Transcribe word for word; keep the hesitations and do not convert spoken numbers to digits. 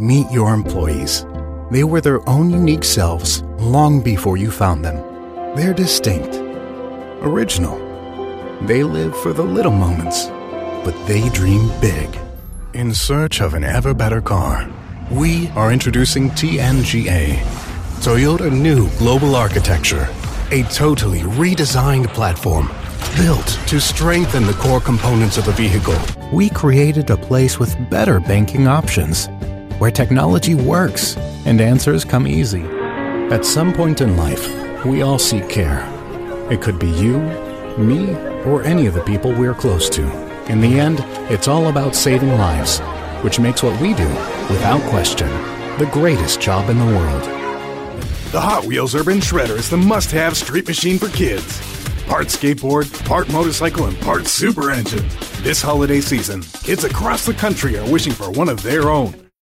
Meet your employees. They were their own unique selves long before you found them. They're distinct, original. They live for the little moments, but they dream big. In search of an ever better car, we are introducing T N G A, Toyota New Global Architecture, a totally redesigned platform built to strengthen the core components of the vehicle. We created a place with better banking options, where technology works and answers come easy. At some point in life, we all seek care. It could be you, me, or any of the people we're close to. In the end, it's all about saving lives, which makes what we do, without question, the greatest job in the world. The Hot Wheels Urban Shredder is the must-have street machine for kids. Part skateboard, part motorcycle, and part super engine. This holiday season, kids across the country are wishing for one of their own.